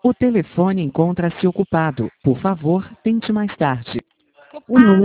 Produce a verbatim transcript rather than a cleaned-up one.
O telefone encontra-se ocupado. Por favor, tente mais tarde. O número